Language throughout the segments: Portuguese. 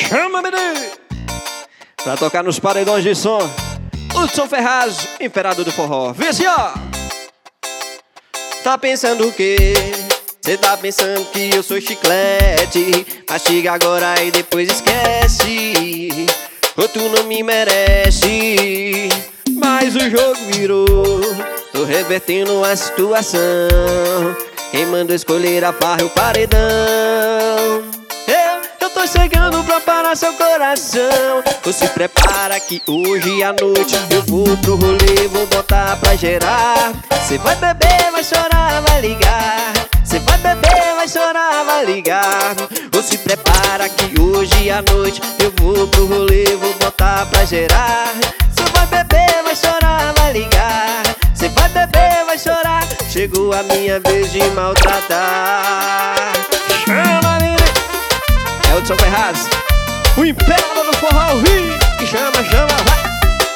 Chama, menino! Pra tocar nos paredões de som, Hudson Ferraz, imperador do forró. Vê assim, ó! Tá pensando o quê? Cê tá pensando que eu sou chiclete? Mastiga agora e depois esquece. Ou tu não me merece. Mas o jogo virou, tô revertendo a situação. Quem mandou escolher a farra e o paredão? Eu tô chegando pra parar seu coração. Tu se prepara que hoje à noite eu vou pro rolê, vou botar pra gerar. Cê vai beber, vai chorar, vai ligar. Cê vai beber, vai chorar, vai ligar. Ou se prepara que hoje à noite eu vou pro rolê, vou botar pra gerar. Cê vai beber, vai chorar, vai ligar. Cê vai beber, vai chorar. Chegou a minha vez de maltratar. Chama, menino! É o Hudson Ferraz, o imperador do forró, que chama, chama, vai!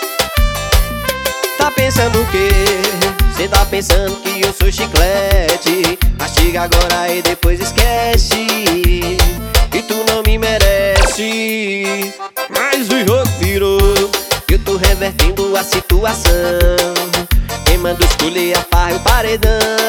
Tá pensando o quê? Cê tá pensando que eu sou chiclete? Mastiga agora e depois esquece. E tu não me merece. Mas o jogo virou, eu tô revertendo a situação. Quem mandou escolher a farra e o paredão?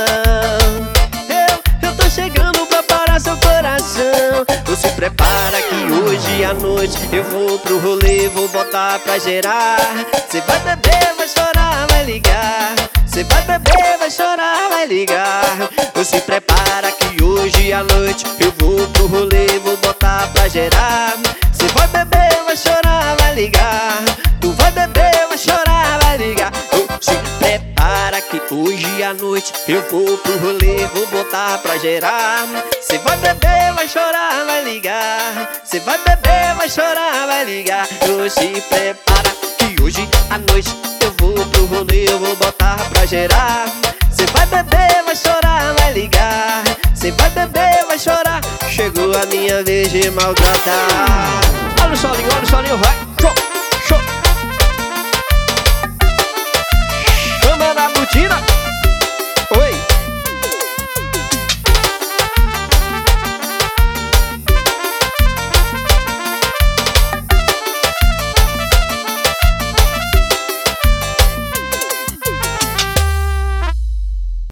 Eu tô chegando pra parar seu coração. Tu se prepara que hoje à noite eu vou pro rolê, vou botar pra gerar. Cê vai beber, vai chorar, vai ligar. Cê vai beber, vai chorar, vai ligar. Tu se prepara que hoje à noite eu vou pro rolê, vou botar pra gerar. Cê vai beber, vai chorar, vai ligar. Tu vai beber, vai chorar, vai ligar. Se prepara que hoje à noite eu vou pro rolê, vou botar pra gerar. Cê vai beber, vai chorar, vai ligar. Cê vai beber, vai chorar, vai ligar. Se prepara que hoje à noite eu vou pro rolê, eu vou botar pra gerar. Cê vai beber, vai chorar, vai ligar. Cê vai beber, vai chorar. Chegou a minha vez de maltratar. Olha o solinho, vai.